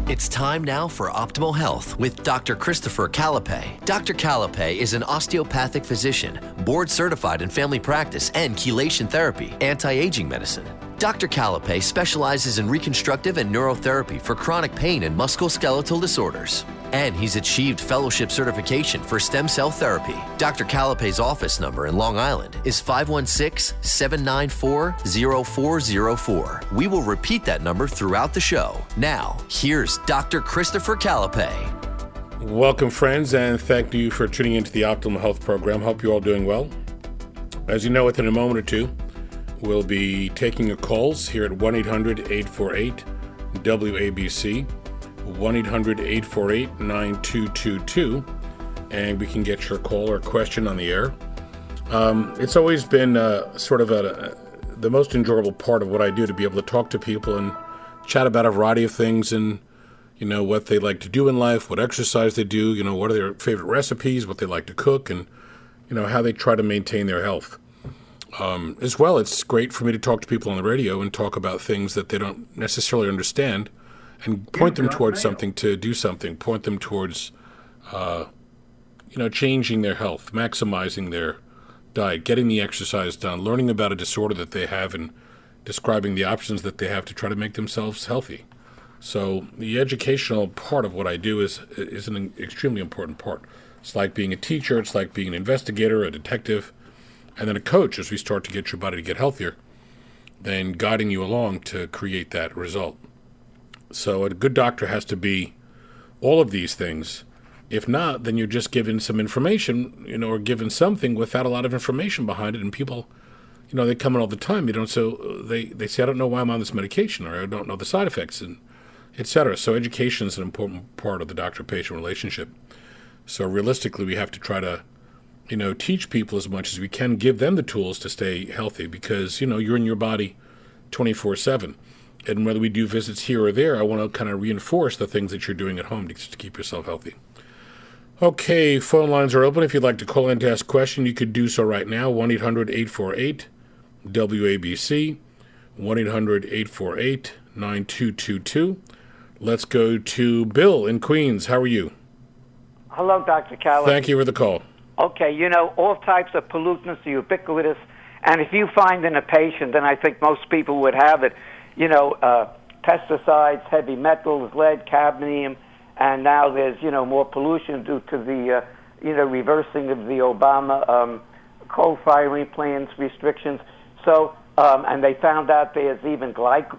It's time now for Optimal Health with Dr. Christopher Calapay. Dr. Calapay is an osteopathic physician, board certified in family practice and chelation therapy, anti-aging medicine. Dr. Calapay specializes in reconstructive and neurotherapy for chronic pain and musculoskeletal disorders. And he's achieved fellowship certification for stem cell therapy. Dr. Calapay's office number in Long Island is 516-794-0404. We will repeat that number throughout the show. Now, here's Dr. Christopher Calapay. Welcome, friends, and thank you for tuning into the Optimal Health program. Hope you're all doing well. As you know, within a moment or two, we'll be taking your calls here at 1-800-848-WABC, 1-800-848-9222, and we can get your call or question on the air. It's always been the most enjoyable part of what I do, to be able to talk to people and chat about a variety of things and, you know, what they like to do in life, what exercise they do, you know, what are their favorite recipes, what they like to cook, and, you know, how they try to maintain their health. As well, it's great for me to talk to people on the radio and talk about things that they don't necessarily understand and point them towards something to do something, point them towards, changing their health, maximizing their diet, getting the exercise done, learning about a disorder that they have and describing the options that they have to try to make themselves healthy. So the educational part of what I do is an extremely important part. It's like being a teacher, it's like being an investigator, a detective, and then a coach as we start to get your body to get healthier, then guiding you along to create that result. So a good doctor has to be all of these things. If not, then you're just given some information, you know, or given something without a lot of information behind it. And people, you know, they come in all the time. They say, I don't know why I'm on this medication, or I don't know the side effects, and et cetera. So education is an important part of the doctor-patient relationship. So realistically, we have to try to, you know, teach people as much as we can, give them the tools to stay healthy, because, you know, you're in your body 24/7. And whether we do visits here or there, I want to kind of reinforce the things that you're doing at home to keep yourself healthy. Okay, phone lines are open. If you'd like to call in to ask a question, you could do so right now. 1-800-848-WABC, 1-800-848-9222. Let's go to Bill in Queens. How are you? Hello, Dr. Calapay. Thank you for the call. Okay, you know, all types of pollutants are ubiquitous, and if you find in a patient, then I think most people would have it, you know, pesticides, heavy metals, lead, cadmium, and now there's, you know, more pollution due to the, reversing of the Obama coal-firing plants restrictions. So, and they found out there's even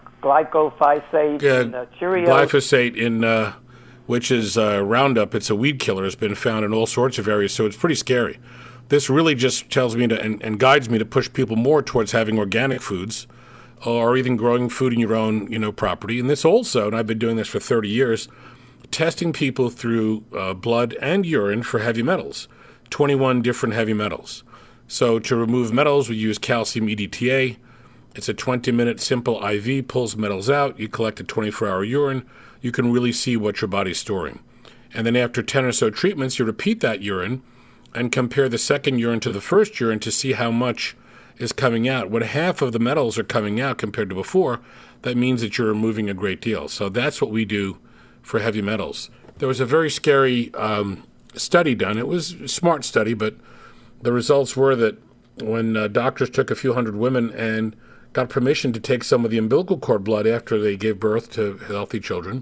glyphosate in Cheerios. Glyphosate in which is Roundup. It's a weed killer. Has been found in all sorts of areas, so it's pretty scary. This really just tells me and guides me to push people more towards having organic foods, or even growing food in your own, you know, property. And this also, and I've been doing this for 30 years, testing people through blood and urine for heavy metals, 21 different heavy metals. So to remove metals, we use calcium EDTA. It's a 20-minute simple IV, pulls metals out. You collect a 24-hour urine. You can really see what your body's storing. And then after 10 or so treatments, you repeat that urine and compare the second urine to the first urine to see how much is coming out. When half of the metals are coming out compared to before, that means that you're removing a great deal. So that's what we do for heavy metals. There was a very scary study done. It was a smart study, but the results were that when doctors took a few hundred women and got permission to take some of the umbilical cord blood after they gave birth to healthy children,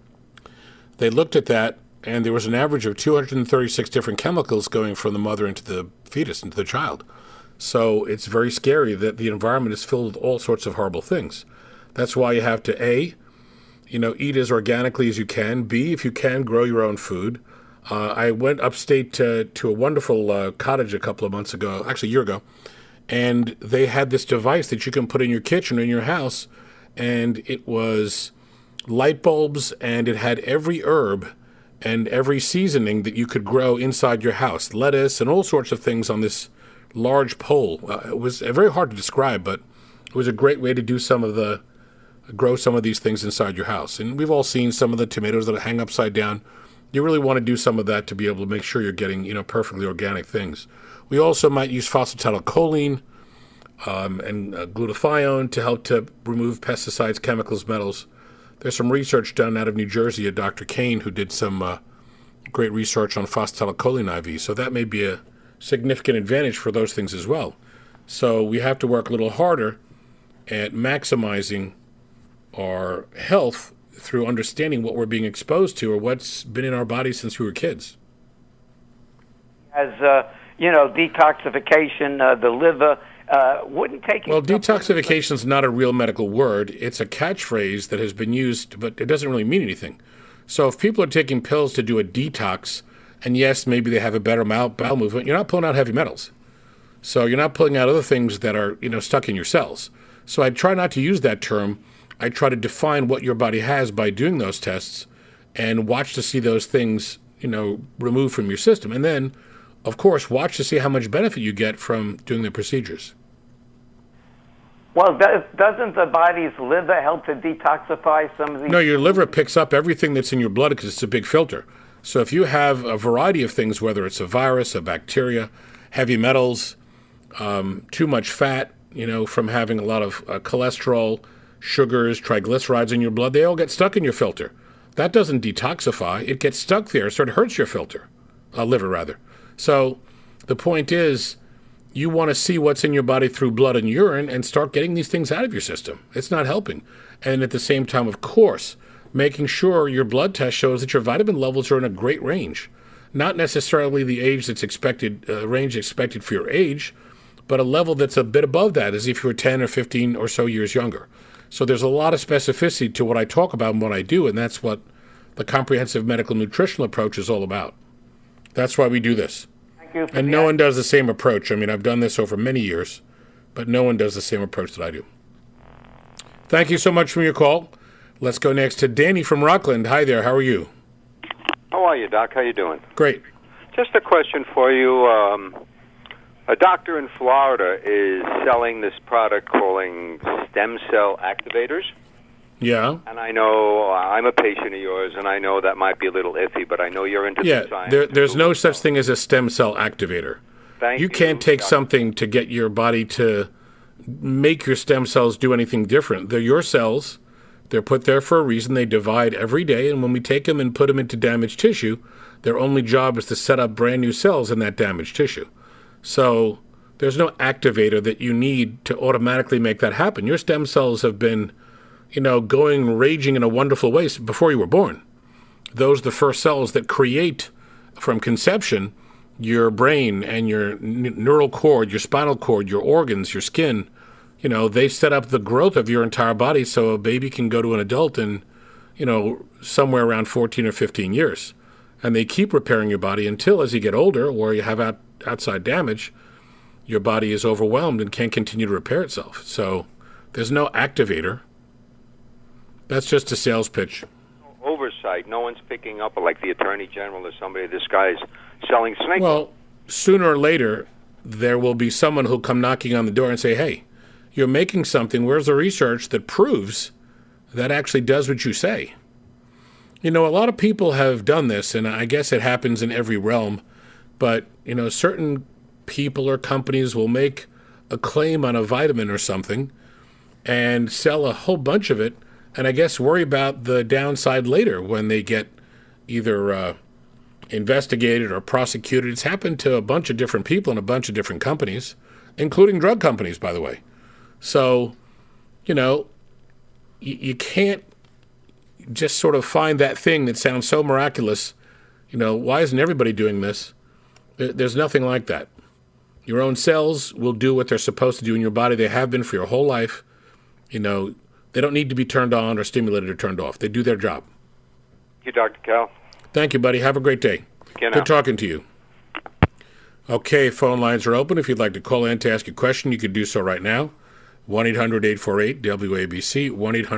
they looked at that, and there was an average of 236 different chemicals going from the mother into the fetus, into the child. So it's very scary that the environment is filled with all sorts of horrible things. That's why you have to, A, you know, eat as organically as you can. B, if you can, grow your own food. I went upstate to a wonderful cottage a couple of months ago, actually a year ago, and they had this device that you can put in your kitchen or in your house, and it was light bulbs, and it had every herb and every seasoning that you could grow inside your house, lettuce and all sorts of things on this large pole. It was very hard to describe, but it was a great way to do grow some of these things inside your house. And we've all seen some of the tomatoes that hang upside down. You really want to do some of that to be able to make sure you're getting, you know, perfectly organic things. We also might use phosphatidylcholine and glutathione to help to remove pesticides, chemicals, metals There's some research done out of New Jersey at Dr. Kane, who did some great research on phosphatidylcholine IV. So that may be a significant advantage for those things as well. So we have to work a little harder at maximizing our health through understanding what we're being exposed to or what's been in our bodies since we were kids. As detoxification, the liver, wouldn't take... Well, detoxification is not a real medical word. It's a catchphrase that has been used, but it doesn't really mean anything. So if people are taking pills to do a detox, and yes, maybe they have a better bowel movement, you're not pulling out heavy metals. So you're not pulling out other things that are, stuck in your cells. So I try not to use that term. I try to define what your body has by doing those tests and watch to see those things, removed from your system. And then, of course, watch to see how much benefit you get from doing the procedures. Well, doesn't the body's liver help to detoxify some of these? No, your liver picks up everything that's in your blood because it's a big filter. So if you have a variety of things, whether it's a virus, a bacteria, heavy metals, too much fat, from having a lot of cholesterol, sugars, triglycerides in your blood, they all get stuck in your filter. That doesn't detoxify. It gets stuck there, so it hurts your liver rather. So the point is, you want to see what's in your body through blood and urine and start getting these things out of your system. It's not helping. And at the same time, of course, making sure your blood test shows that your vitamin levels are in a great range. Not necessarily the age that's expected, range expected for your age, but a level that's a bit above that, as if you were 10 or 15 or so years younger. So there's a lot of specificity to what I talk about and what I do, and that's what the comprehensive medical nutritional approach is all about. That's why we do this. And no one does the same approach. I mean, I've done this over many years, but no one does the same approach that I do. Thank you so much for your call. Let's go next to Danny from Rockland. Hi there. How are you? How are you, Doc? How you doing? Great. Just a question for you. A doctor in Florida is selling this product calling stem cell activators. Yeah. And I know I'm a patient of yours, and I know that might be a little iffy, but I know you're into the science. There's no such thing as a stem cell activator. You can't take something to get your body to make your stem cells do anything different. They're your cells. They're put there for a reason. They divide every day, and when we take them and put them into damaged tissue, their only job is to set up brand new cells in that damaged tissue. So there's no activator that you need to automatically make that happen. Your stem cells have been, raging in a wonderful way before you were born. Those are the first cells that create, from conception, your brain and your neural cord, your spinal cord, your organs, your skin. They set up the growth of your entire body so a baby can go to an adult in, somewhere around 14 or 15 years. And they keep repairing your body until, as you get older or you have outside damage, your body is overwhelmed and can't continue to repair itself. So there's no activator. That's just a sales pitch. Oversight. No one's picking up, like the Attorney General or somebody. This guy's selling snake. Well, sooner or later, there will be someone who'll come knocking on the door and say, hey, you're making something. Where's the research that proves that actually does what you say? A lot of people have done this, and I guess it happens in every realm. But, certain people or companies will make a claim on a vitamin or something and sell a whole bunch of it, and I guess worry about the downside later when they get either investigated or prosecuted. It's happened to a bunch of different people and a bunch of different companies, including drug companies, by the way. So, you can't just sort of find that thing that sounds so miraculous. Why isn't everybody doing this? There's nothing like that. Your own cells will do what they're supposed to do in your body. They have been for your whole life. They don't need to be turned on or stimulated or turned off. They do their job. Thank you, Dr. Cal. Thank you, buddy. Have a great day. Good talking to you. Okay, phone lines are open. If you'd like to call in to ask a question, you could do so right now. 1-800-848-WABC,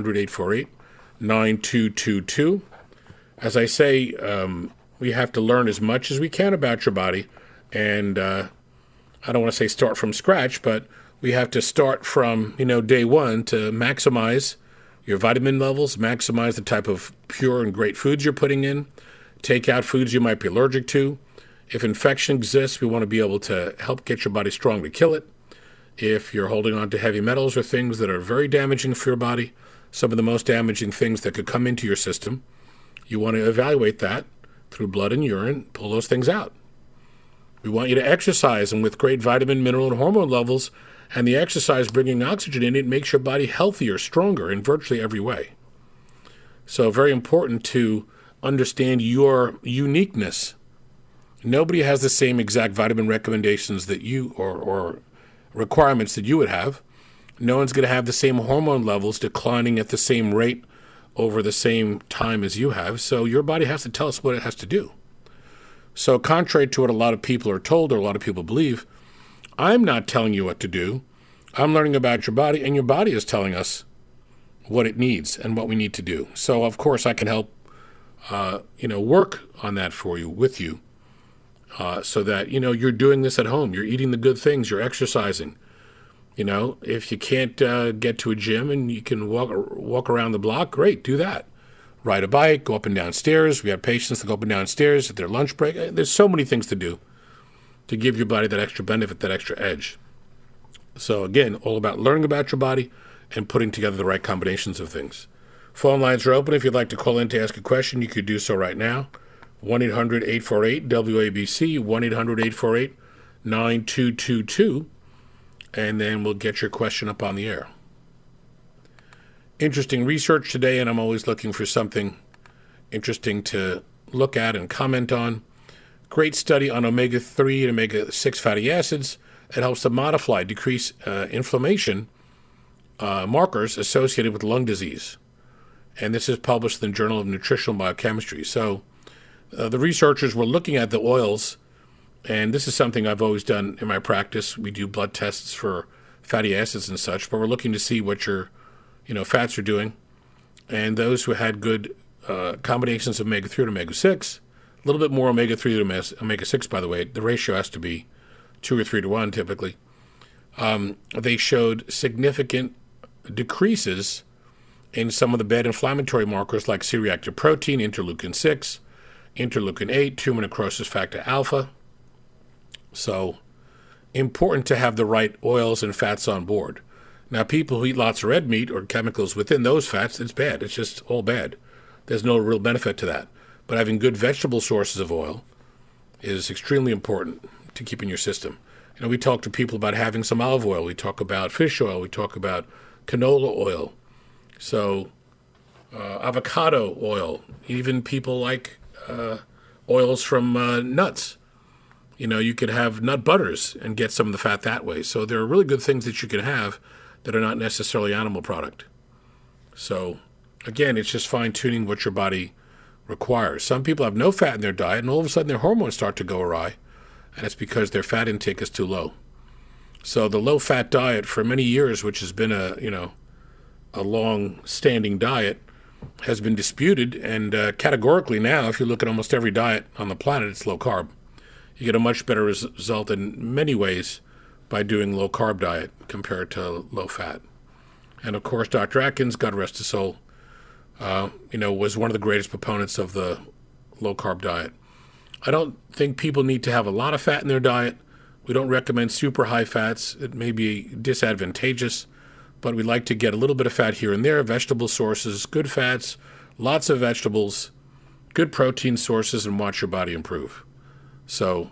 1-800-848-9222. As I say, we have to learn as much as we can about your body. And I don't want to say start from scratch, but we have to start from, day one to maximize your vitamin levels, maximize the type of pure and great foods you're putting in, take out foods you might be allergic to. If infection exists, we want to be able to help get your body strong to kill it. If you're holding on to heavy metals or things that are very damaging for your body, some of the most damaging things that could come into your system. You want to evaluate that through blood and urine, pull those things out. We want you to exercise, and with great vitamin, mineral, and hormone levels, and the exercise bringing oxygen in, it makes your body healthier, stronger in virtually every way. So very important to understand your uniqueness. Nobody has the same exact vitamin recommendations that you, or requirements that you would have. No one's going to have the same hormone levels declining at the same rate over the same time as you have. So your body has to tell us what it has to do. So contrary to what a lot of people are told or a lot of people believe, I'm not telling you what to do. I'm learning about your body, and your body is telling us what it needs and what we need to do. So, of course, I can help, work on that for you, with you, so that, you're doing this at home. You're eating the good things. You're exercising. If you can't get to a gym and you can walk around the block, great, do that. Ride a bike, go up and down stairs. We have patients that go up and down stairs at their lunch break. There's so many things to do to give your body that extra benefit, that extra edge. So again, all about learning about your body and putting together the right combinations of things. Phone lines are open. If you'd like to call in to ask a question, you could do so right now. 1-800-848-WABC, 1-800-848-9222, and then we'll get your question up on the air. Interesting research today, and I'm always looking for something interesting to look at and comment on. Great study on omega-3 and omega-6 fatty acids. It helps to decrease inflammation markers associated with lung disease. And this is published in the Journal of Nutritional Biochemistry. So the researchers were looking at the oils, and this is something I've always done in my practice. We do blood tests for fatty acids and such, but we're looking to see what your fats are doing. And those who had good combinations of omega-3 and omega-6, a little bit more omega-3 than omega-6, by the way. The ratio has to be 2 or 3 to 1 typically. They showed significant decreases in some of the bad inflammatory markers like C-reactive protein, interleukin-6, interleukin-8, tumor necrosis factor alpha. So important to have the right oils and fats on board. Now, people who eat lots of red meat or chemicals within those fats, it's bad. It's just all bad. There's no real benefit to that. But having good vegetable sources of oil is extremely important to keep in your system. We talk to people about having some olive oil. We talk about fish oil. We talk about canola oil. So avocado oil. Even people like oils from nuts. You could have nut butters and get some of the fat that way. So there are really good things that you can have that are not necessarily animal product. So, again, it's just fine-tuning what your body requires. Some people have no fat in their diet, and all of a sudden their hormones start to go awry, and it's because their fat intake is too low. So the low-fat diet for many years, which has been a long-standing diet, has been disputed, and categorically now, if you look at almost every diet on the planet, it's low-carb. You get a much better result in many ways by doing low-carb diet compared to low-fat. And, of course, Dr. Atkins, God rest his soul, was one of the greatest proponents of the low-carb diet. I don't think people need to have a lot of fat in their diet. We don't recommend super high fats. It may be disadvantageous, but we like to get a little bit of fat here and there, vegetable sources, good fats, lots of vegetables, good protein sources, and watch your body improve. So,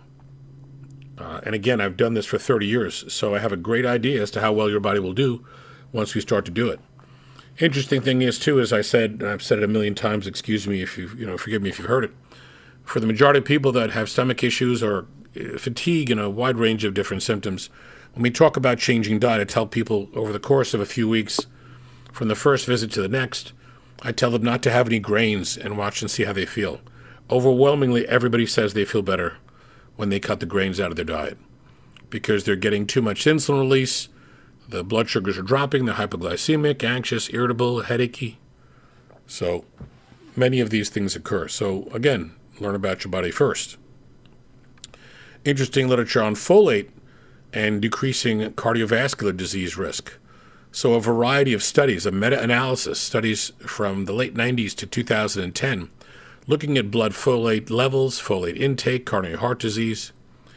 and again, I've done this for 30 years, so I have a great idea as to how well your body will do once we start to do it. Interesting thing is, too, as I said, and I've said it a million times, excuse me if forgive me if you've heard it, for the majority of people that have stomach issues or fatigue and a wide range of different symptoms, when we talk about changing diet, I tell people over the course of a few weeks, from the first visit to the next, I tell them not to have any grains and watch and see how they feel. Overwhelmingly, everybody says they feel better when they cut the grains out of their diet because they're getting too much insulin release, the blood sugars are dropping, they're hypoglycemic, anxious, irritable, headachy. So many of these things occur. So again, learn about your body first. Interesting literature on folate and decreasing cardiovascular disease risk. So a variety of studies, a meta-analysis, studies from the late 90s to 2010, looking at blood folate levels, folate intake, coronary heart disease.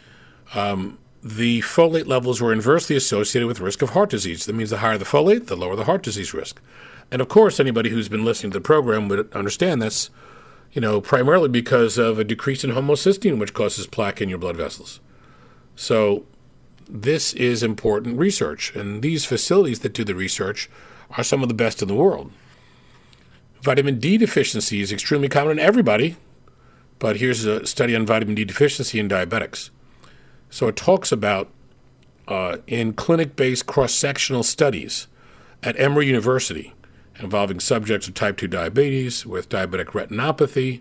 The folate levels were inversely associated with risk of heart disease. That means the higher the folate, the lower the heart disease risk. And of course, anybody who's been listening to the program would understand that's, primarily because of a decrease in homocysteine, which causes plaque in your blood vessels. So this is important research, and these facilities that do the research are some of the best in the world. Vitamin D deficiency is extremely common in everybody, but here's a study on vitamin D deficiency in diabetics. So it talks about in clinic-based cross-sectional studies at Emory University involving subjects with type 2 diabetes, with diabetic retinopathy,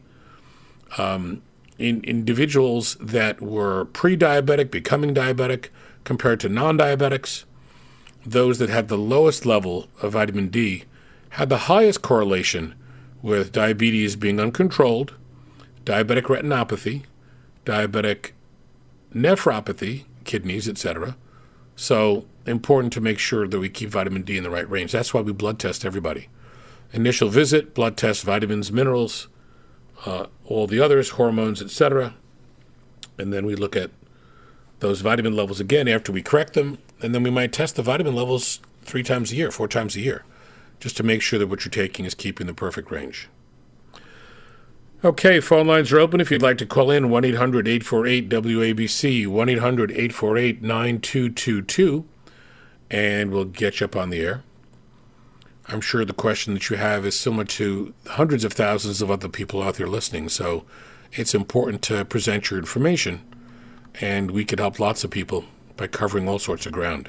in individuals that were pre-diabetic, becoming diabetic, compared to non-diabetics. Those that had the lowest level of vitamin D had the highest correlation with diabetes being uncontrolled, diabetic retinopathy, diabetic nephropathy, kidneys, etc. So important to make sure that we keep vitamin D in the right range. That's why we blood test everybody. Initial visit, blood test vitamins, minerals, all the others, hormones, etc. And then we look at those vitamin levels again after we correct them, and then we might test the vitamin levels 3 times a year, 4 times a year, just to make sure that what you're taking is keeping the perfect range. Okay, phone lines are open if you'd like to call in, 1-800-848-WABC, 1-800-848-9222, and we'll get you up on the air. I'm sure the question that you have is similar to hundreds of thousands of other people out there listening, so it's important to present your information, and we could help lots of people by covering all sorts of ground.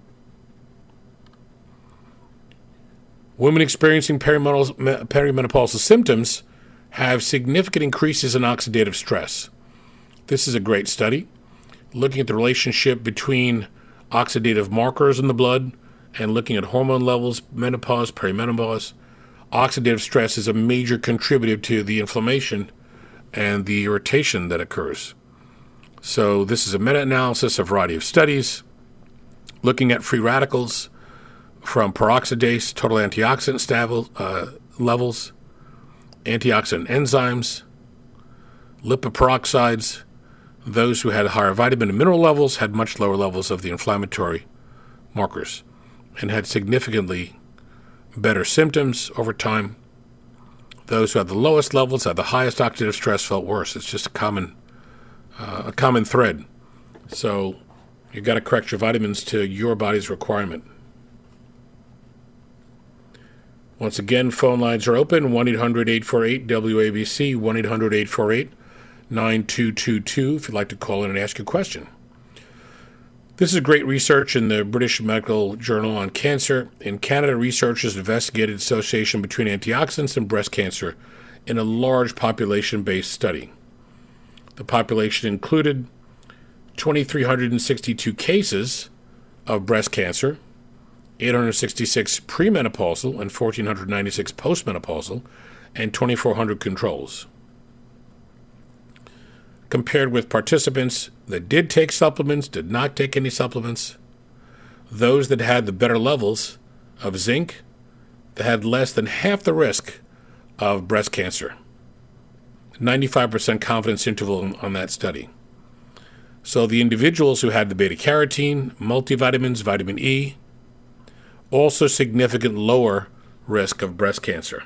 Women experiencing perimenopausal symptoms have significant increases in oxidative stress. This is a great study looking at the relationship between oxidative markers in the blood and looking at hormone levels, menopause, perimenopause. Oxidative stress is a major contributor to the inflammation and the irritation that occurs. So this is a meta-analysis of a variety of studies looking at free radicals from peroxidase, total antioxidant levels, antioxidant enzymes, lipoperoxides. Those who had higher vitamin and mineral levels had much lower levels of the inflammatory markers and had significantly better symptoms over time. Those who had the lowest levels, had the highest oxidative stress, felt worse. It's just a common thread. So you've got to correct your vitamins to your body's requirement. Once again, phone lines are open, 1-800-848-WABC, 1-800-848-9222, if you'd like to call in and ask a question. This is great research in the British Medical Journal on Cancer. In Canada, researchers investigated association between antioxidants and breast cancer in a large population-based study. The population included 2,362 cases of breast cancer, 866 premenopausal and 1,496 postmenopausal, and 2,400 controls. Compared with participants that did take supplements, did not take any supplements, those that had the better levels of zinc, that had less than half the risk of breast cancer. 95% confidence interval on that study. So the individuals who had the beta-carotene, multivitamins, vitamin E, also significant lower risk of breast cancer.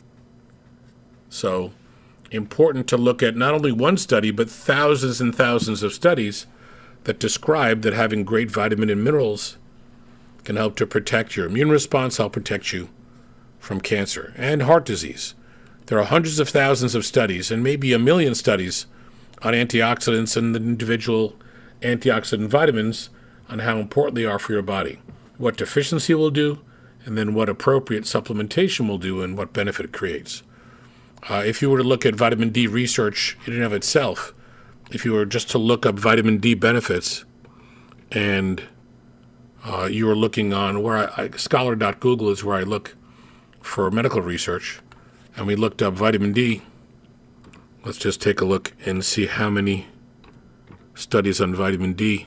So important to look at not only one study, but thousands and thousands of studies that describe that having great vitamin and minerals can help to protect your immune response, help protect you from cancer and heart disease. There are hundreds of thousands of studies and maybe 1 million studies on antioxidants and the individual antioxidant vitamins on how important they are for your body, what deficiency will do, and then what appropriate supplementation will do and what benefit it creates. If you were to look at vitamin D research in and of itself, if you were just to look up vitamin D benefits and you were looking on scholar.google is where I look for medical research, and we looked up vitamin D. Let's just take a look and see how many studies on vitamin D.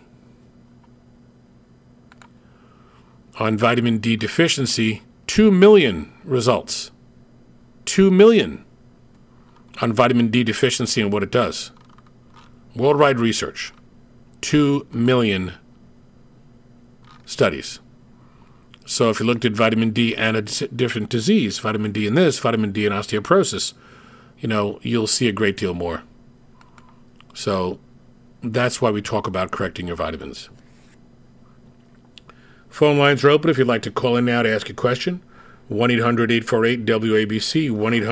On vitamin D deficiency, 2 million results. 2 million on vitamin D deficiency and what it does. Worldwide research. 2 million studies. So if you looked at vitamin D and a different disease, vitamin D in this, vitamin D in osteoporosis, you'll see a great deal more. So that's why we talk about correcting your vitamins. Phone lines are open if you'd like to call in now to ask a question. 1-800-848-WABC,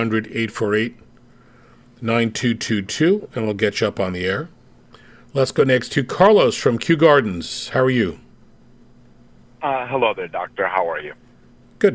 1-800-848-9222, and we'll get you up on the air. Let's go next to Carlos from Kew Gardens. How are you? Hello there, doctor. How are you? Good.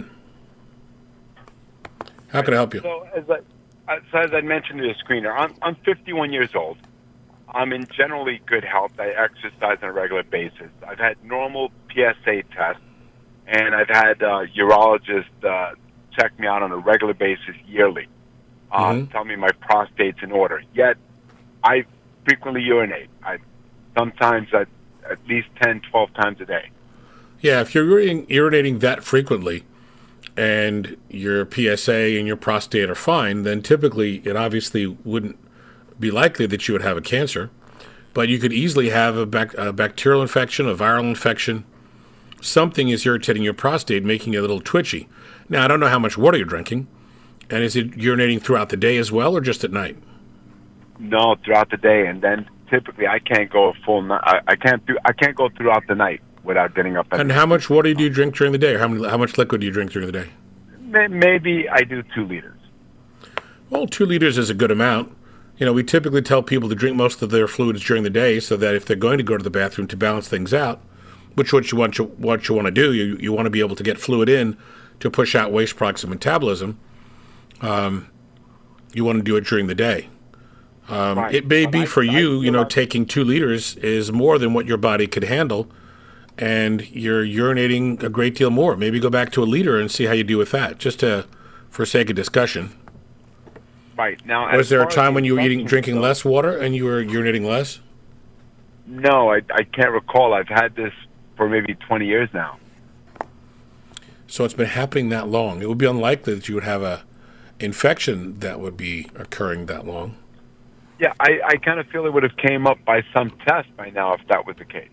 How can I help you? So as I mentioned to the screener, I'm 51 years old. I'm in generally good health. I exercise on a regular basis. I've had normal PSA tests, and I've had urologists check me out on a regular basis yearly, tell me my prostate's in order. Yet, I frequently urinate. Sometimes at least 10, 12 times a day. Yeah, if you're urinating that frequently and your PSA and your prostate are fine, then typically it obviously wouldn't be likely that you would have a cancer. But you could easily have a bacterial infection, a viral infection. Something is irritating your prostate, making it a little twitchy. Now, I don't know how much water you're drinking. And is it urinating throughout the day as well or just at night? No, throughout the day. And then typically I can't go a full night. I can't go throughout the night without getting up. And how much water do you drink during the day, or how much liquid do you drink during the day? Maybe I do 2 liters. Well, 2 liters is a good amount. We typically tell people to drink most of their fluids during the day so that if they're going to go to the bathroom to balance things out, which what you want to do, you want to be able to get fluid in to push out waste products of metabolism. You want to do it during the day. Right. It may be for you, taking 2 liters is more than what your body could handle, and you're urinating a great deal more. Maybe go back to a liter and see how you do with that, just for sake of discussion. Right. Now, was there a time when you were drinking less water and you were urinating less? No, I can't recall. I've had this for maybe 20 years now. So it's been happening that long. It would be unlikely that you would have a infection that would be occurring that long. Yeah, I kind of feel it would have came up by some test by now if that was the case.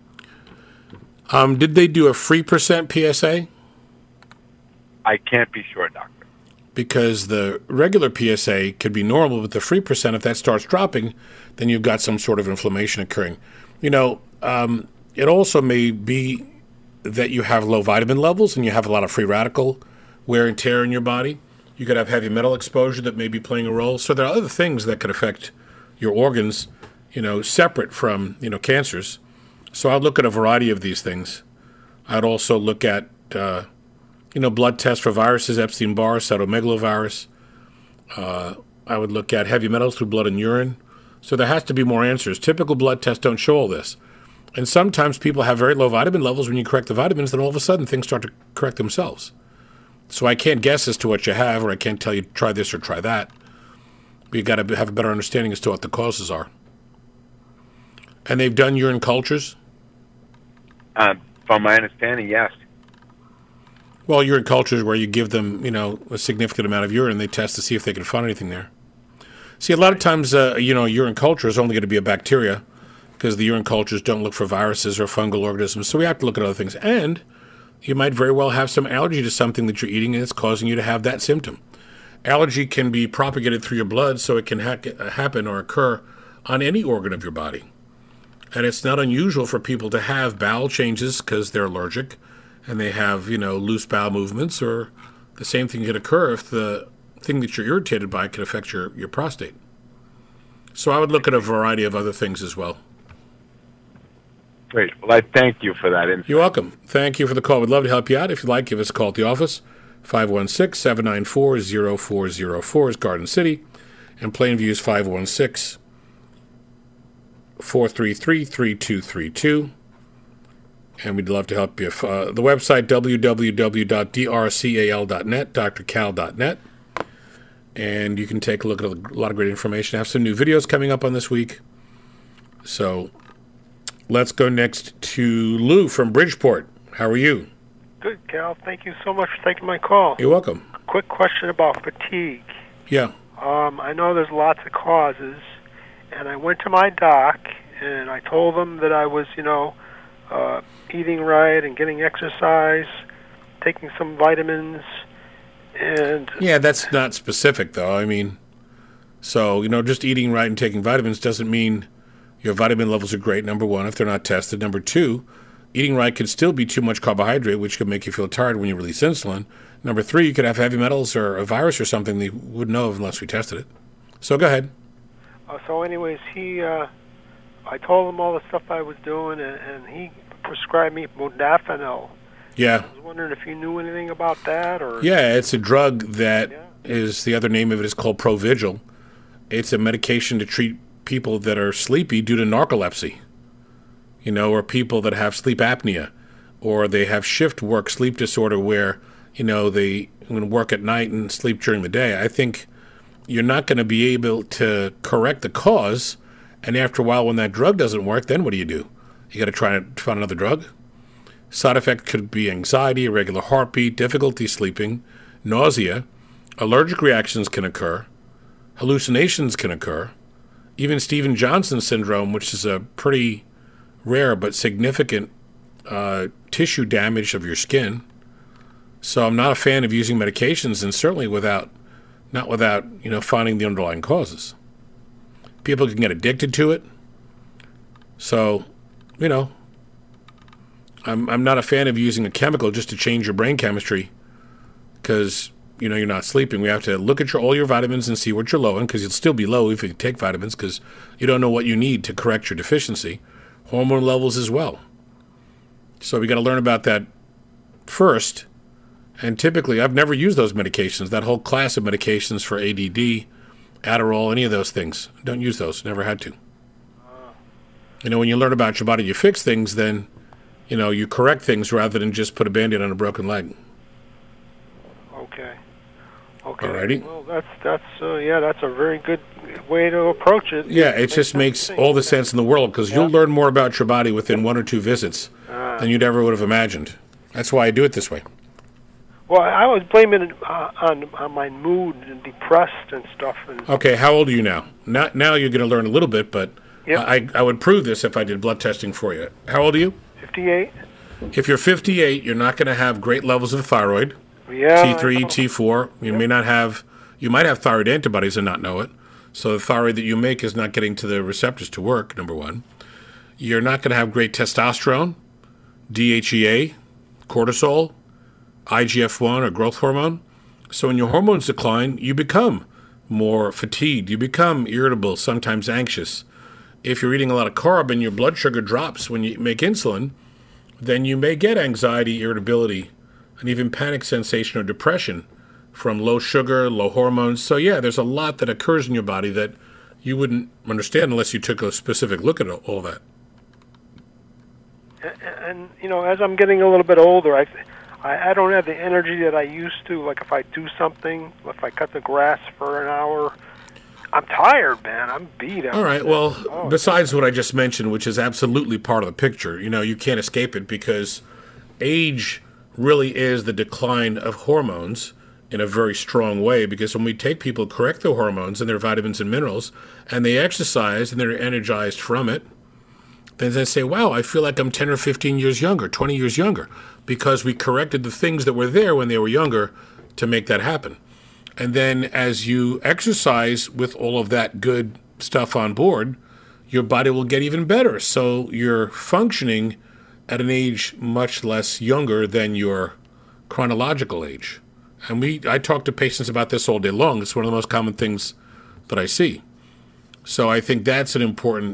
Did they do a free percent PSA? I can't be sure, doctor. Because the regular PSA could be normal, but the free percent, if that starts dropping, then you've got some sort of inflammation occurring. It also may be that you have low vitamin levels and you have a lot of free radical wear and tear in your body. You could have heavy metal exposure that may be playing a role. So there are other things that could affect your organs, separate from, cancers. So I'd look at a variety of these things. I'd also look at, blood tests for viruses, Epstein-Barr, cytomegalovirus. I would look at heavy metals through blood and urine. So there has to be more answers. Typical blood tests don't show all this. And sometimes people have very low vitamin levels. When you correct the vitamins, then all of a sudden things start to correct themselves. So I can't guess as to what you have, or I can't tell you try this or try that. But you've got to have a better understanding as to what the causes are. And they've done urine cultures? From my understanding, yes. Well, urine cultures where you give them, a significant amount of urine, they test to see if they can find anything there. See, a lot of times, urine culture is only going to be a bacteria because the urine cultures don't look for viruses or fungal organisms. So we have to look at other things. And you might very well have some allergy to something that you're eating and it's causing you to have that symptom. Allergy can be propagated through your blood, so it can happen or occur on any organ of your body. And it's not unusual for people to have bowel changes because they're allergic and they have, loose bowel movements, or the same thing could occur if the thing that you're irritated by could affect your prostate. So I would look at a variety of other things as well. Great. Well, I thank you for that insight. You're welcome. Thank you for the call. We'd love to help you out. If you'd like, give us a call at the office. 516-794-0404 is Garden City, and Plainview is 516-433-3232. And we'd love to help you. The website, www.drcal.net, drcal.net. And you can take a look at a lot of great information. I have some new videos coming up on this week. So let's go next to Lou from Bridgeport. How are you? Good, Cal. Thank you so much for taking my call. You're welcome. Quick question about fatigue. Yeah. I know there's lots of causes, and I went to my doc, and I told them that I was, eating right and getting exercise, taking some vitamins, and Yeah, that's not specific, though. I mean, so, just eating right and taking vitamins doesn't mean your vitamin levels are great, number one, if they're not tested. Number two, eating right could still be too much carbohydrate, which could make you feel tired when you release insulin. Number three, you could have heavy metals or a virus or something they wouldn't know of unless we tested it. So go ahead. so anyways, I told him all the stuff I was doing, and he prescribed me modafinil. Yeah. I was wondering if you knew anything about that, or Yeah, it's a drug that is, the other name of it is called Provigil. It's a medication to treat people that are sleepy due to narcolepsy, or people that have sleep apnea, or they have shift work sleep disorder where, they work at night and sleep during the day. I think you're not going to be able to correct the cause, and after a while when that drug doesn't work, then what do? You got to try to find another drug. Side effect could be anxiety, irregular heartbeat, difficulty sleeping, nausea, allergic reactions can occur, hallucinations can occur, even Stevens-Johnson syndrome, which is a pretty rare but significant tissue damage of your skin. So I'm not a fan of using medications, and certainly not without finding the underlying causes. People can get addicted to it. So, I'm not a fan of using a chemical just to change your brain chemistry because, you're not sleeping. We have to look at all your vitamins and see what you're low in, because you'll still be low if you take vitamins because you don't know what you need to correct your deficiency. Hormone levels as well. So we got to learn about that first. And typically, I've never used those medications, that whole class of medications for ADD, Adderall, any of those things. Don't use those. Never had to. When you learn about your body, you fix things, then, you correct things rather than just put a Band-Aid on a broken leg. Okay. Alrighty. Well, that's a very good way to approach it. Yeah, it just makes all the sense in the world, because you'll learn more about your body within one or two visits than you'd ever would have imagined. That's why I do it this way. Well, I was blaming it on my mood and depressed and stuff. Okay, how old are you now? Now you're going to learn a little bit, but Yep. I would prove this if I did blood testing for you. How old are you? 58. If you're 58, you're not going to have great levels of thyroid. Yeah. T3, T4. You might have thyroid antibodies and not know it. So the thyroid that you make is not getting to the receptors to work, number one. You're not going to have great testosterone, DHEA, cortisol, IGF-1 or growth hormone. So when your hormones decline, you become more fatigued. You become irritable, sometimes anxious. If you're eating a lot of carb and your blood sugar drops when you make insulin, then you may get anxiety, irritability, and even panic sensation or depression from low sugar, low hormones. So yeah, there's a lot that occurs in your body that you wouldn't understand unless you took a specific look at all that. And as I'm getting a little bit older, I don't have the energy that I used to. Like if I do something, if I cut the grass for an hour, I'm tired, man. I'm beat up. All right. Well, besides what I just mentioned, which is absolutely part of the picture, you can't escape it, because age really is the decline of hormones in a very strong way. Because when we take people, correct their hormones and their vitamins and minerals, and they exercise and they're energized from it, then they say, wow, I feel like I'm 10 or 15 years younger, 20 years younger, because we corrected the things that were there when they were younger to make that happen. And then as you exercise with all of that good stuff on board, your body will get even better. So you're functioning at an age much less younger than your chronological age. And I talk to patients about this all day long. It's one of the most common things that I see. So I think that's an important,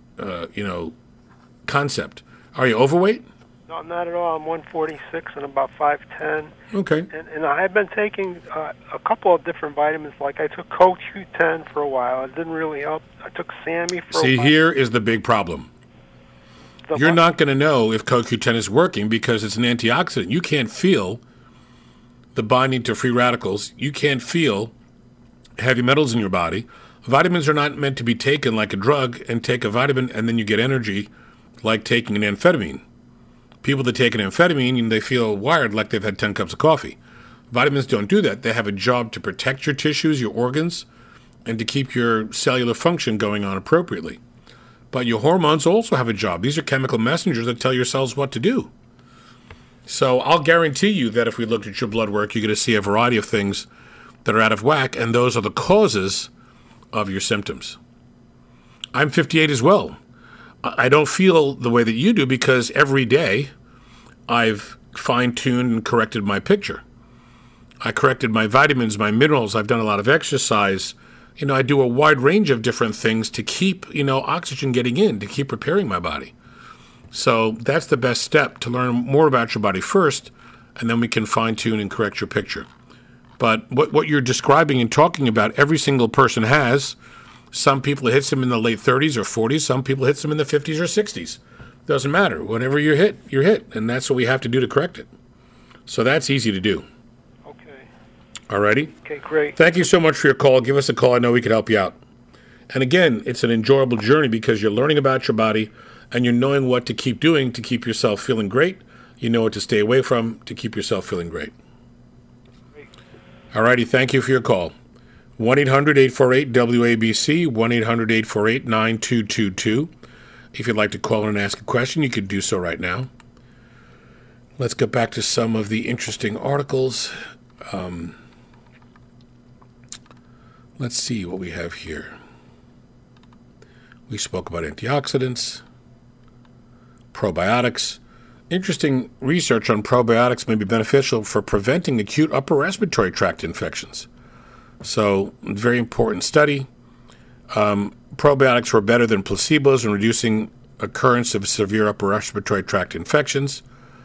concept. Are you overweight? No, not at all. I'm 146 and about 5'10". Okay. And I've been taking a couple of different vitamins. Like I took CoQ10 for a while. It didn't really help. I took SAMI for a while. See, here is the big problem. You're not going to know if CoQ10 is working because it's an antioxidant. You can't feel the binding to free radicals. You can't feel heavy metals in your body. Vitamins are not meant to be taken like a drug and take a vitamin and then you get energy like taking an amphetamine. People that take an amphetamine, they feel wired like they've had 10 cups of coffee. Vitamins don't do that. They have a job to protect your tissues, your organs, and to keep your cellular function going on appropriately. But your hormones also have a job. These are chemical messengers that tell your cells what to do. So I'll guarantee you that if we looked at your blood work, you're going to see a variety of things that are out of whack, and those are the causes of your symptoms. I'm 58 as well. I don't feel the way that you do because every day I've fine-tuned and corrected my picture. I corrected my vitamins, my minerals. I've done a lot of exercise. I do a wide range of different things to keep, oxygen getting in, to keep repairing my body. So that's the best step, to learn more about your body first, and then we can fine-tune and correct your picture. But what you're describing and talking about, every single person has. Some people it hits them in the late 30s or 40s. Some people it hits them in the 50s or 60s. Doesn't matter. Whenever you're hit, you're hit. And that's what we have to do to correct it. So that's easy to do. Okay. All righty? Okay, great. Thank you so much for your call. Give us a call. I know we can help you out. And again, it's an enjoyable journey because you're learning about your body and you're knowing what to keep doing to keep yourself feeling great. You know what to stay away from to keep yourself feeling great. All righty. Thank you for your call. 1-800-848-WABC, 1-800-848-9222. If you'd like to call in and ask a question, you could do so right now. Let's get back to some of the interesting articles. Let's see what we have here. We spoke about antioxidants, probiotics. Interesting research on probiotics may be beneficial for preventing acute upper respiratory tract infections. So, very important study. Probiotics were better than placebos in reducing occurrence of severe upper respiratory tract infections.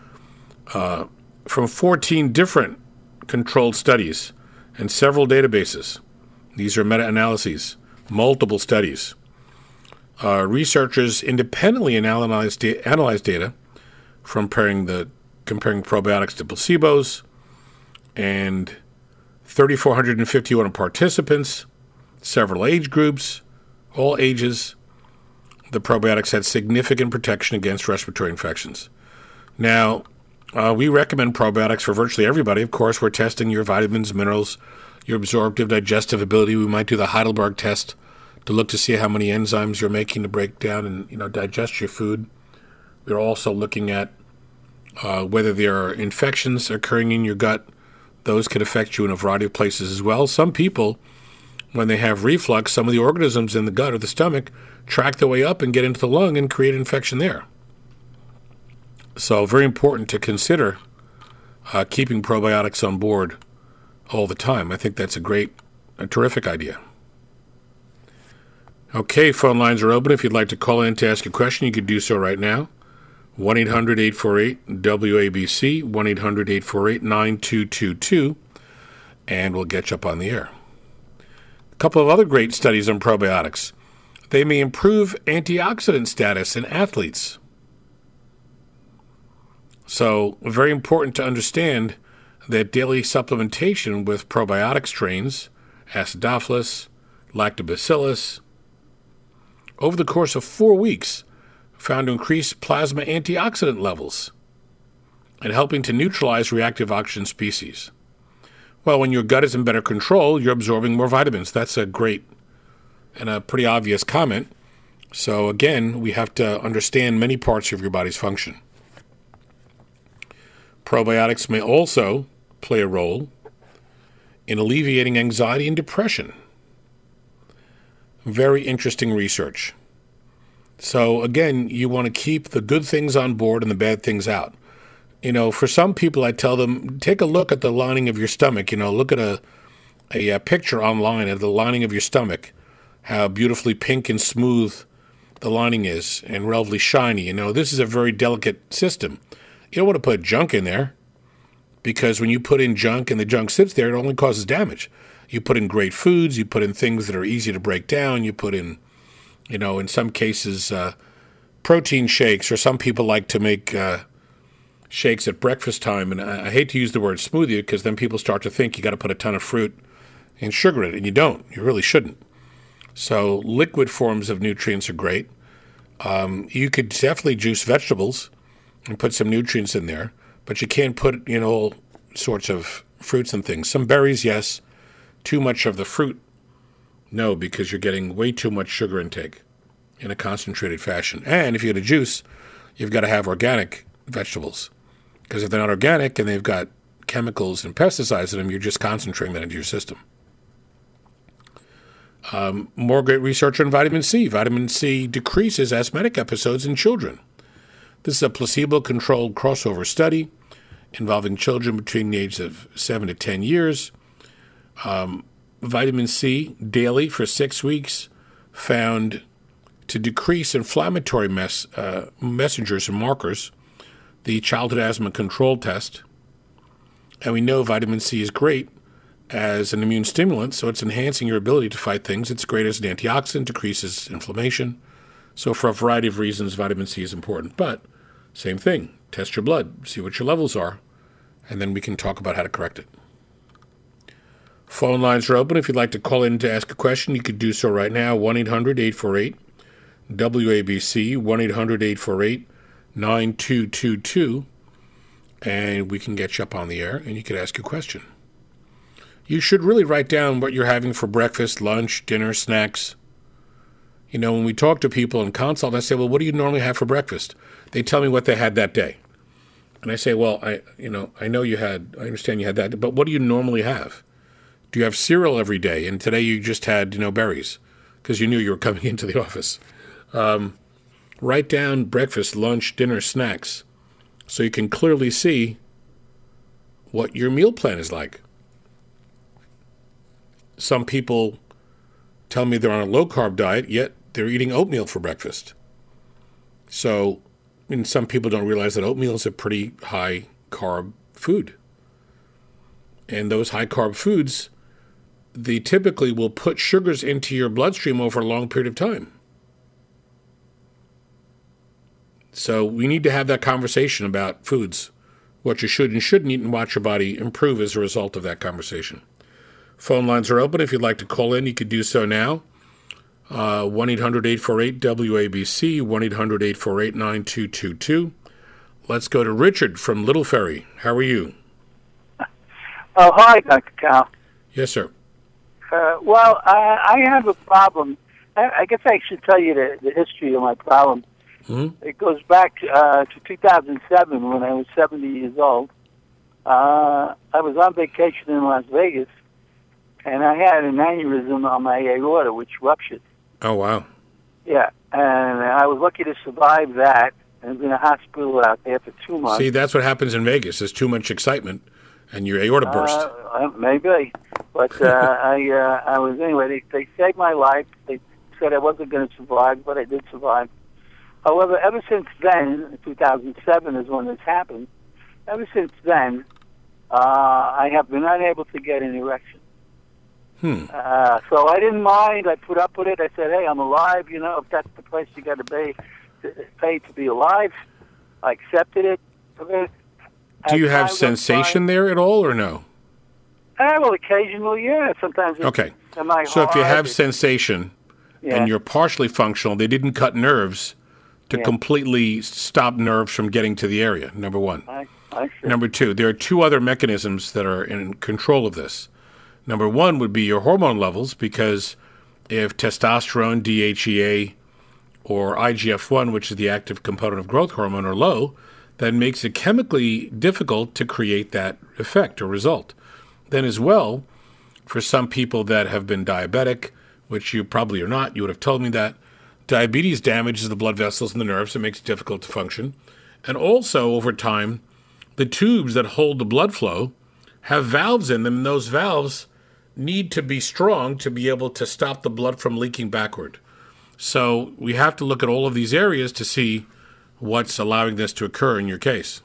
From 14 different controlled studies and several databases. These are meta-analyses, multiple studies. Researchers independently analyzed data from comparing probiotics to placebos, and 3,451 participants, several age groups, all ages. The probiotics had significant protection against respiratory infections. Now, we recommend probiotics for virtually everybody. Of course, we're testing your vitamins, minerals, your absorptive, digestive ability. We might do the Heidelberg test to look to see how many enzymes you're making to break down and digest your food. We're also looking at whether there are infections occurring in your gut. Those could affect you in a variety of places as well. Some people, when they have reflux, some of the organisms in the gut or the stomach track their way up and get into the lung and create infection there. So very important to consider keeping probiotics on board all the time. I think that's a terrific idea. Okay, phone lines are open. If you'd like to call in to ask a question, you could do so right now. 1-800-848-WABC, 1-800-848-9222, and we'll get you up on the air. A couple of other great studies on probiotics. They may improve antioxidant status in athletes. So, very important to understand that daily supplementation with probiotic strains, Acidophilus, Lactobacillus, over the course of 4 weeks, found to increase plasma antioxidant levels and helping to neutralize reactive oxygen species. Well, when your gut is in better control, you're absorbing more vitamins. That's a great and a pretty obvious comment. So again, we have to understand many parts of your body's function. Probiotics may also play a role in alleviating anxiety and depression. Very interesting research. So again, you want to keep the good things on board and the bad things out. For some people, I tell them, take a look at the lining of your stomach. Look at a picture online of the lining of your stomach, how beautifully pink and smooth the lining is and relatively shiny. This is a very delicate system. You don't want to put junk in there because when you put in junk and the junk sits there, it only causes damage. You put in great foods, you put in things that are easy to break down, you put in, in some cases, protein shakes, or some people like to make shakes at breakfast time. And I hate to use the word smoothie because then people start to think you got to put a ton of fruit and sugar in it, and you don't. You really shouldn't. So liquid forms of nutrients are great. You could definitely juice vegetables and put some nutrients in there, but you can't put, all sorts of fruits and things. Some berries, yes. Too much of the fruit, no, because you're getting way too much sugar intake in a concentrated fashion. And if you get a juice, you've got to have organic vegetables Because if they're not organic and they've got chemicals and pesticides in them, you're just concentrating that into your system. More great research on vitamin C. Vitamin C decreases asthmatic episodes in children. This is a placebo-controlled crossover study involving children between the ages of 7 to 10 years. Vitamin C daily for 6 weeks found to decrease inflammatory messengers and markers, the childhood asthma control test. And we know vitamin C is great as an immune stimulant, so it's enhancing your ability to fight things. It's great as an antioxidant, decreases inflammation. So for a variety of reasons, vitamin C is important. But same thing, test your blood, see what your levels are, and then we can talk about how to correct it. Phone lines are open. If you'd like to call in to ask a question, you could do so right now, 1-800-848-WABC, 1-800-848-9222, and we can get you up on the air, and you could ask a question. You should really write down what you're having for breakfast, lunch, dinner, snacks. You know, when we talk to people in consult, I say, well, what do you normally have for breakfast? They tell me what they had that day. And I say, well, I understand you had that, but what do you normally have? Do you have cereal every day? And today you just had, berries because you knew you were coming into the office. Write down breakfast, lunch, dinner, snacks so you can clearly see what your meal plan is like. Some people tell me they're on a low-carb diet, yet they're eating oatmeal for breakfast. So, some people don't realize that oatmeal is a pretty high-carb food. And those high-carb foods, they typically will put sugars into your bloodstream over a long period of time. So we need to have that conversation about foods, what you should and shouldn't eat, and watch your body improve as a result of that conversation. Phone lines are open. If you'd like to call in, you could do so now. 1-800-848-WABC, 1-800-848-9222. Let's go to Richard from Little Ferry. How are you? Oh, hi, Dr. Cal. Yes, sir. I have a problem. I guess I should tell you the history of my problem. Mm-hmm. It goes back to 2007 when I was 70 years old. I was on vacation in Las Vegas, and I had an aneurysm on my aorta, which ruptured. Oh, wow. Yeah, and I was lucky to survive that. I've been in a hospital out there for 2 months. See, that's what happens in Vegas. There's too much excitement, and your aorta burst. Maybe. But I was, anyway, they saved my life. They said I wasn't going to survive, but I did survive. However, ever since then, 2007 is when this happened, ever since then, I have been unable to get an erection. So I didn't mind. I put up with it. I said, hey, I'm alive. If that's the price you got to pay to be alive, I accepted it. Do you have sensation there at all or no? Well, occasionally, yeah. Sometimes it's okay. semi-hard. So if you have sensation and you're partially functional, they didn't cut nerves to completely stop nerves from getting to the area, number one. I see. Number two, there are two other mechanisms that are in control of this. Number one would be your hormone levels, because if testosterone, DHEA, or IGF-1, which is the active component of growth hormone, are low, that makes it chemically difficult to create that effect or result. Then as well, for some people that have been diabetic, which you probably are not, you would have told me that, diabetes damages the blood vessels and the nerves. It makes it difficult to function. And also, over time, the tubes that hold the blood flow have valves in them, and those valves need to be strong to be able to stop the blood from leaking backward. So we have to look at all of these areas to see what's allowing this to occur in your case.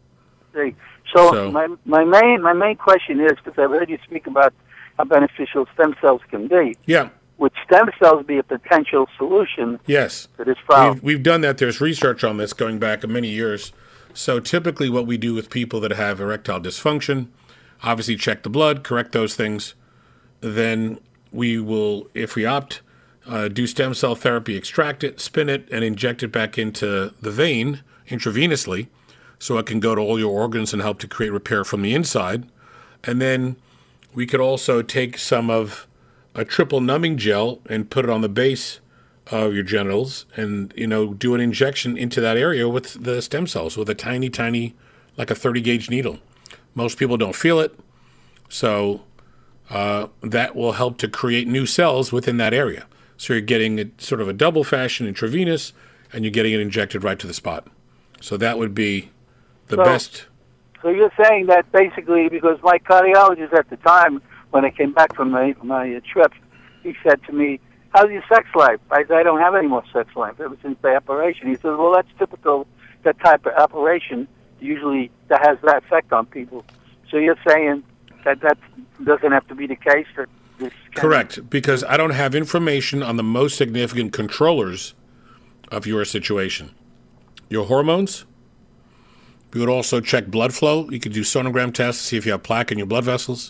So my main question is, because I've heard you speak about how beneficial stem cells can be. Yeah. Would stem cells be a potential solution yes. to this problem? We've done that. There's research on this going back many years. So typically what we do with people that have erectile dysfunction, obviously check the blood, correct those things. Then we will, if we opt, do stem cell therapy, extract it, spin it, and inject it back into the vein intravenously so it can go to all your organs and help to create repair from the inside. And then we could also take some of a triple numbing gel and put it on the base of your genitals and, do an injection into that area with the stem cells with a tiny, tiny like a 30-gauge needle. Most people don't feel it, so that will help to create new cells within that area. So you're getting it sort of a double fashion intravenous, and you're getting it injected right to the spot. So that would be the best. So you're saying that basically because my cardiologist at the time, when I came back from my trip, he said to me, "How's your sex life?" I said, "I don't have any more sex life ever since the operation." He says, "Well, that's typical. That type of operation usually that has that effect on people." So you're saying that doesn't have to be the case? That this Correct, because I don't have information on the most significant controllers of your situation. Your hormones. We would also check blood flow. You could do sonogram tests to see if you have plaque in your blood vessels.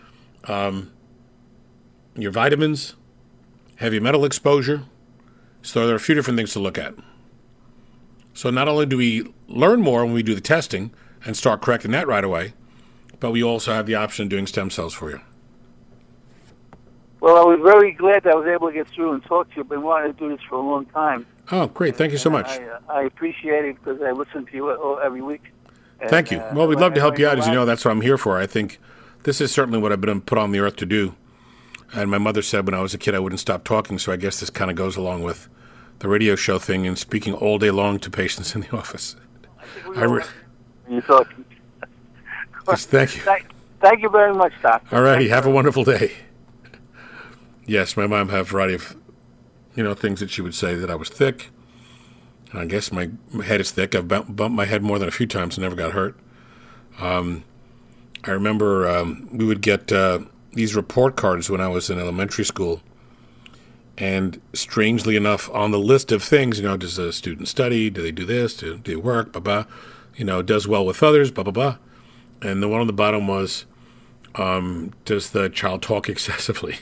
Your vitamins, heavy metal exposure. So there are a few different things to look at. So not only do we learn more when we do the testing and start correcting that right away, but we also have the option of doing stem cells for you. Well, I was very glad that I was able to get through and talk to you. I've been wanting to do this for a long time. Oh, great. Thank you so much. I appreciate it because I listen to you every week. And, thank you. Well, we'd love to help you out. As you know, that's what I'm here for. I think this is certainly what I've been put on the earth to do. And my mother said when I was a kid I wouldn't stop talking, so I guess this kind of goes along with the radio show thing and speaking all day long to patients in the office. You're talking. Yes, thank you. Thank you very much, Doctor. All righty. Have a wonderful day. Yes, my mom had a variety of, things that she would say that I was thick. And I guess my head is thick. I've bumped my head more than a few times and never got hurt. I remember we would get these report cards when I was in elementary school. And strangely enough, on the list of things, does a student study? Do they do this? Do they work? Blah, blah. Does well with others? Blah, blah, blah. And the one on the bottom was, does the child talk excessively?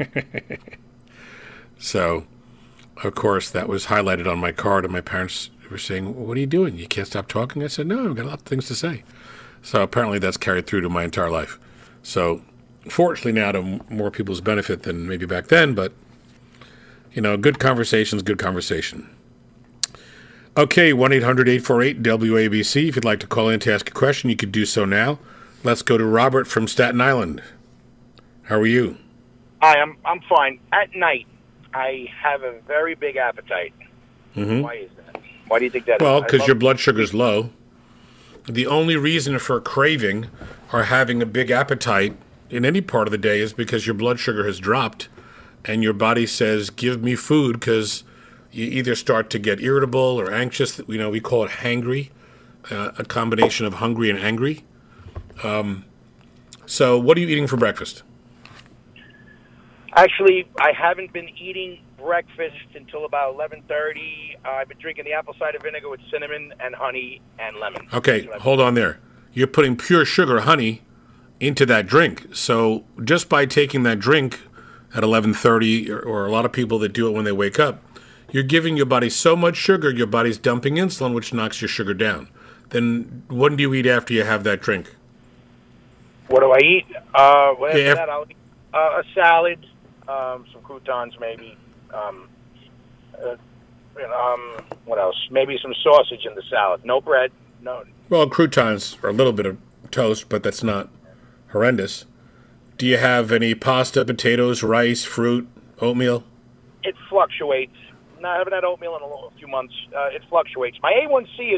So, of course, that was highlighted on my card, and my parents were saying, what are you doing? You can't stop talking? I said, no, I've got a lot of things to say. So apparently that's carried through to my entire life. So fortunately now to more people's benefit than maybe back then, but, good conversation is good conversation. Okay, 1-800-848-WABC. If you'd like to call in to ask a question, you could do so now. Let's go to Robert from Staten Island. How are you? Hi, I'm fine. At night, I have a very big appetite. Mm-hmm. Why is that? Why do you think that is? Well, because your blood sugar is low. The only reason for craving or having a big appetite in any part of the day is because your blood sugar has dropped and your body says, give me food, because you either start to get irritable or anxious. We call it hangry, a combination of hungry and angry. So what are you eating for breakfast? Actually, I haven't been eating breakfast until about 11:30. I've been drinking the apple cider vinegar with cinnamon and honey and lemon. Okay, hold on there. You're putting pure sugar, honey, into that drink. So just by taking that drink at 11:30, or a lot of people that do it when they wake up, you're giving your body so much sugar, your body's dumping insulin, which knocks your sugar down. Then what do you eat after you have that drink? What do I eat? After that, I'll eat a salad, some croutons maybe. What else? Maybe some sausage in the salad. No bread. No. Well, croutons are a little bit of toast, but that's not horrendous. Do you have any pasta, potatoes, rice, fruit, oatmeal? It fluctuates. I haven't had oatmeal in a few months. It fluctuates. My A1C is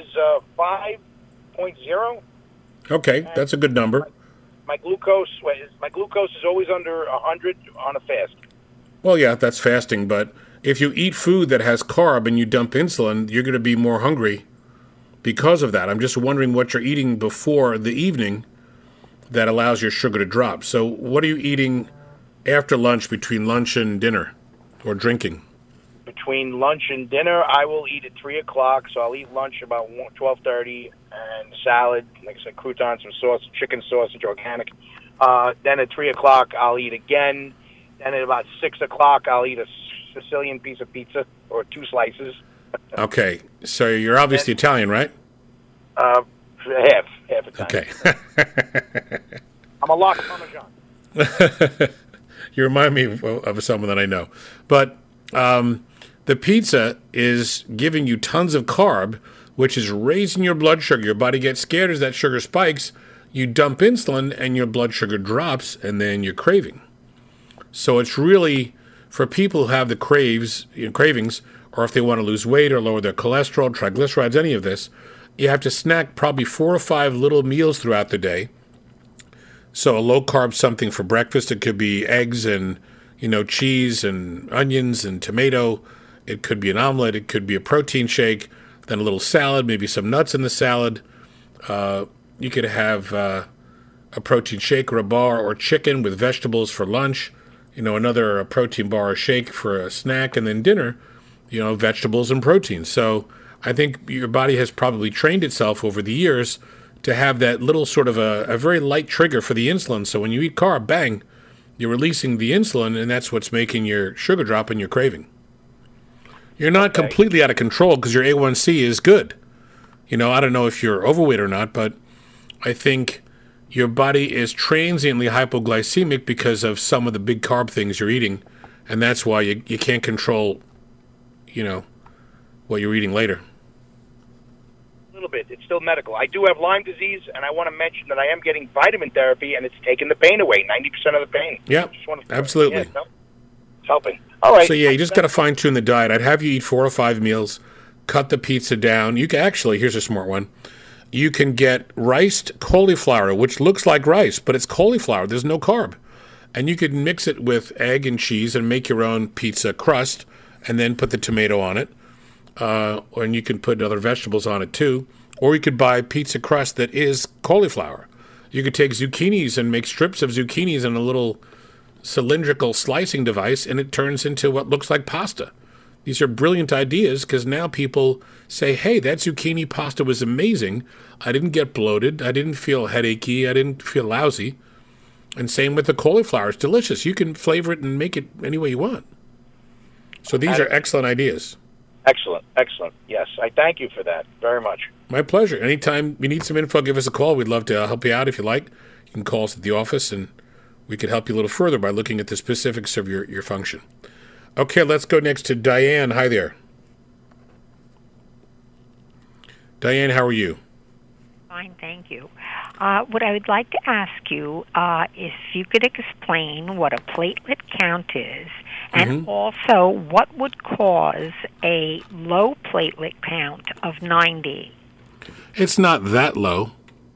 5.0. Okay, that's a good number. My glucose is always under 100 on a fast. Well, yeah, that's fasting, but if you eat food that has carb and you dump insulin, you're going to be more hungry because of that. I'm just wondering what you're eating before the evening that allows your sugar to drop. So what are you eating after lunch, between lunch and dinner, or drinking? Between lunch and dinner, I will eat at 3 o'clock, so I'll eat lunch about 12:30, and salad, like I said, croutons, some sausage, chicken sausage, organic. Then at 3 o'clock, I'll eat again. Then at about 6 o'clock, I'll eat a Sicilian piece of pizza, or 2 slices. Okay, so you're obviously Italian, right? Half Italian. Okay. I'm a lot Parmesan. You remind me of someone that I know. But the pizza is giving you tons of carb, which is raising your blood sugar. Your body gets scared as that sugar spikes. You dump insulin, and your blood sugar drops, and then you're craving. So it's really for people who have the cravings, or if they want to lose weight or lower their cholesterol, triglycerides, any of this, you have to snack probably 4 or 5 little meals throughout the day. So a low-carb something for breakfast. It could be eggs and, cheese and onions and tomato. It could be an omelet. It could be a protein shake. Then a little salad, maybe some nuts in the salad. You could have a protein shake or a bar, or chicken with vegetables for lunch. Another protein bar or shake for a snack. And then dinner, vegetables and protein. So I think your body has probably trained itself over the years to have that little sort of a very light trigger for the insulin. So when you eat carb, bang, you're releasing the insulin, and that's what's making your sugar drop and your craving. You're not completely out of control because your A1C is good. I don't know if you're overweight or not, but I think your body is transiently hypoglycemic because of some of the big carb things you're eating, and that's why you can't control, what you're eating later. Little bit. It's still medical. I do have Lyme disease, and I want to mention that I am getting vitamin therapy, and it's taking the pain away, 90% of the pain. Yeah, absolutely. It's helping. All right. So, you just got to fine-tune the diet. I'd have you eat 4 or 5 meals, cut the pizza down. You can actually, here's a smart one. You can get riced cauliflower, which looks like rice, but it's cauliflower. There's no carb. And you could mix it with egg and cheese and make your own pizza crust and then put the tomato on it. And you can put other vegetables on it too. Or you could buy pizza crust that is cauliflower. You could take zucchinis and make strips of zucchinis in a little cylindrical slicing device, and it turns into what looks like pasta. These are brilliant ideas because now people say, hey, that zucchini pasta was amazing. I didn't get bloated. I didn't feel headachy. I didn't feel lousy. And same with the cauliflower. It's delicious. You can flavor it and make it any way you want. So these are excellent ideas. Excellent. Yes, I thank you for that very much. My pleasure. Anytime you need some info, give us a call. We'd love to help you out if you like. You can call us at the office, and we could help you a little further by looking at the specifics of your function. Okay, let's go next to Diane. Hi there. Diane, how are you? Fine, thank you. What I would like to ask you is if you could explain what a platelet count is, and also what would cause a low platelet count of 90. It's not that low.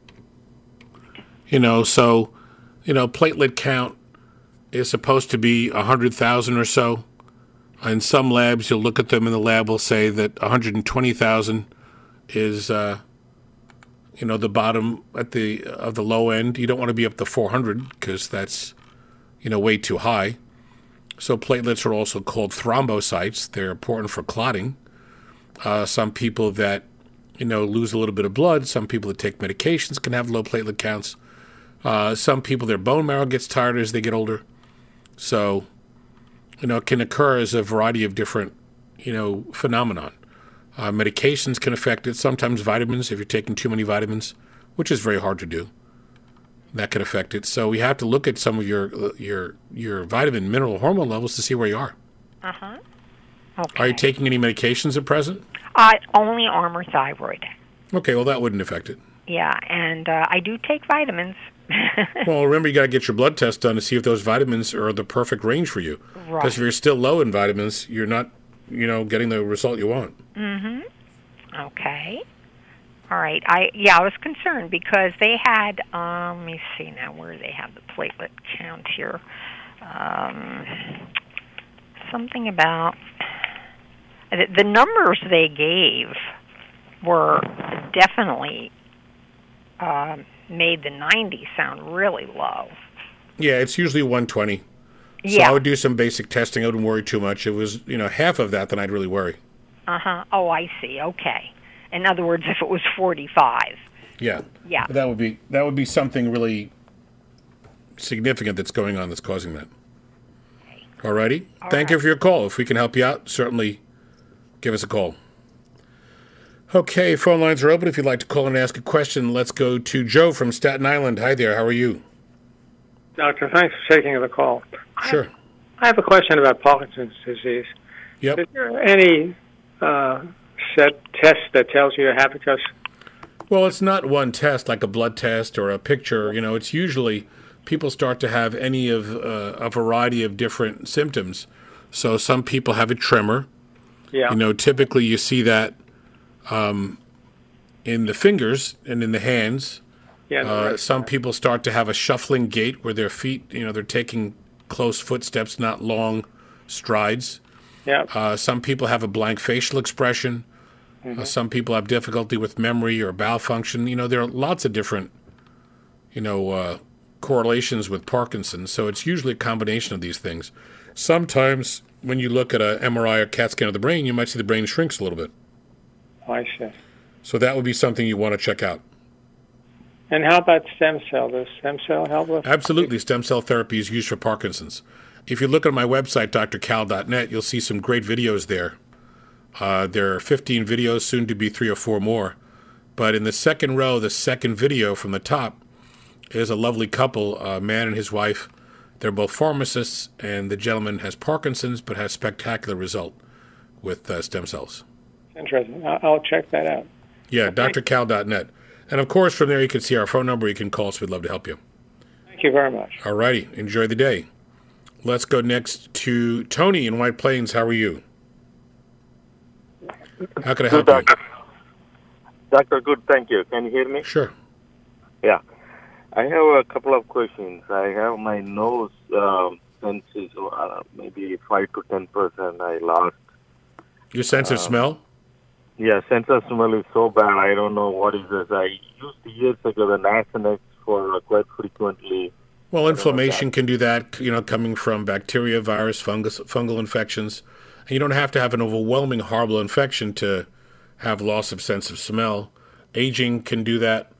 Platelet count is supposed to be 100,000 or so. In some labs, you'll look at them and the lab will say that 120,000 is, the bottom of the low end. You don't want to be up to 400 because that's, way too high. So platelets are also called thrombocytes. They're important for clotting. Some people that, lose a little bit of blood, some people that take medications can have low platelet counts. Some people, their bone marrow gets tired as they get older. So, it can occur as a variety of different, phenomenon. Medications can affect it. Sometimes vitamins, if you're taking too many vitamins, which is very hard to do, that can affect it. So we have to look at some of your vitamin, mineral, hormone levels to see where you are. Okay. Are you taking any medications at present? Only Armour Thyroid. Okay, well, that wouldn't affect it. Yeah, and I do take vitamins. Well, remember, you got to get your blood test done to see if those vitamins are the perfect range for you. Right. Because if you're still low in vitamins, you're not, getting the result you want. Okay. All right. I was concerned because they had, let me see now where they have the platelet count here. Something about the numbers they gave were definitely made the 90 sound really low. Yeah, it's usually 120. So yeah. I would do some basic testing. I wouldn't worry too much. If it was, half of that, then I'd really worry. Oh, I see. Okay. In other words, if it was 45. Yeah. Yeah. That would be something really significant that's going on that's causing that. Okay. All righty. Thank you for your call. If we can help you out, certainly give us a call. Okay, phone lines are open. If you'd like to call and ask a question, let's go to Joe from Staten Island. Hi there. How are you? Doctor, thanks for taking the call. Sure. I have a question about Parkinson's disease. Yep. Is there any set test that tells you you have it? Because Well, it's not one test like a blood test or a picture. You know, it's usually people start to have any of a variety of different symptoms. So some people have a tremor. yeah, You know, typically you see that in the fingers and in the hands. yeah. Some people start to have a shuffling gait where their feet, you know, they're taking close footsteps, not long strides. yeah. Some people have a blank facial expression. Some people have difficulty with memory or bowel function. You know, there are lots of different, correlations with Parkinson's. So it's usually a combination of these things. Sometimes when you look at an MRI or CAT scan of the brain, you might see the brain shrinks a little bit. I see. So that would be something you want to check out. And how about stem cell? Does stem cell help with? Absolutely. Stem cell therapy is used for Parkinson's. If you look at my website, drcal.net, you'll see some great videos there. There are 15 videos, soon to be 3 or 4 more. But in the second row, the second video from the top, is a lovely couple, a man and his wife. They're both pharmacists, and the gentleman has Parkinson's but has spectacular result with stem cells. Interesting. I'll check that out. Yeah, drcal.net. And, of course, from there you can see our phone number. You can call us. We'd love to help you. Thank you very much. All righty. Enjoy the day. Let's go next to Tony in White Plains. How are you? How can I help you? Doctor, good, thank you. Can you hear me? Sure. Yeah. I have a couple of questions. I have my nose senses maybe 5 to 10% I lost. Your sense of smell? Yeah, sense of smell is so bad. I don't know what is this. I used years ago the Nasonex for quite frequently. Well, inflammation can do that, coming from bacteria, virus, fungal infections. And you don't have to have an overwhelming, horrible infection to have loss of sense of smell. Aging can do that.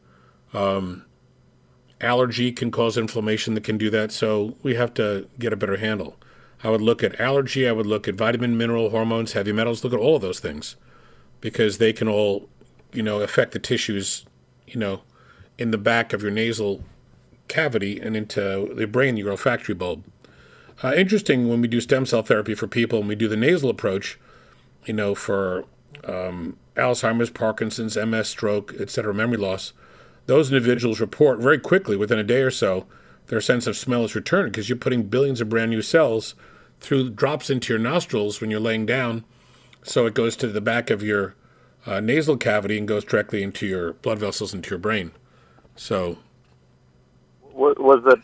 Allergy can cause inflammation that can do that. So we have to get a better handle. I would look at allergy. I would look at vitamin, mineral, hormones, heavy metals. Look at all of those things because they can all, affect the tissues, in the back of your nasal cavity and into the brain, your olfactory bulb. Interesting when we do stem cell therapy for people and we do the nasal approach, for Alzheimer's, Parkinson's, MS, stroke, etc., memory loss, those individuals report very quickly, within a day or so, their sense of smell is returned because you're putting billions of brand new cells through drops into your nostrils when you're laying down. So it goes to the back of your nasal cavity and goes directly into your blood vessels, into your brain. So, what was that?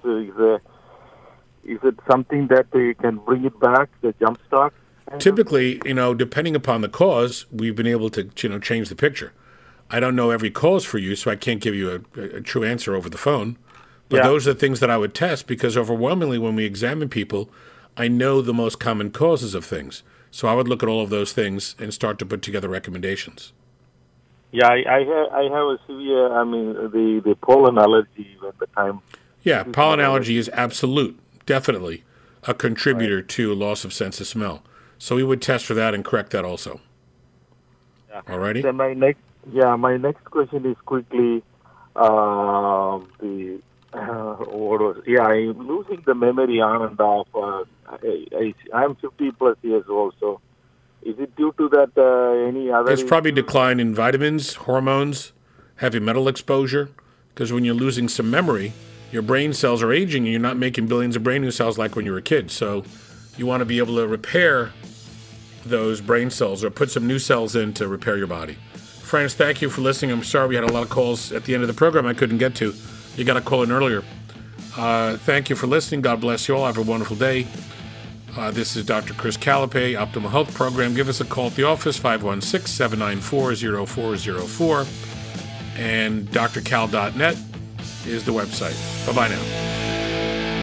Is it something that you can bring it back, the jump start? Typically, depending upon the cause, we've been able to, change the picture. I don't know every cause for you, so I can't give you a true answer over the phone. But those are the things that I would test because overwhelmingly when we examine people, I know the most common causes of things. So I would look at all of those things and start to put together recommendations. Yeah, I have a severe, the pollen allergy at the time. Yeah, pollen allergy is definitely a contributor to loss of sense of smell. So we would test for that and correct that also. Yeah. All righty? Then my next question is quickly, I'm losing the memory on and off. I'm 50 plus years old, so is it due to that any other? It's probably decline in vitamins, hormones, heavy metal exposure, because when you're losing some memory, your brain cells are aging and you're not making billions of brand new cells like when you were a kid. So you want to be able to repair those brain cells or put some new cells in to repair your body. Friends, thank you for listening. I'm sorry we had a lot of calls at the end of the program I couldn't get to. You got to call in earlier. Thank you for listening. God bless you all. Have a wonderful day. This is Dr. Chris Calipay, Optimal Health Program. Give us a call at the office, 516-794-0404. And drcal.net is the website. Bye-bye now.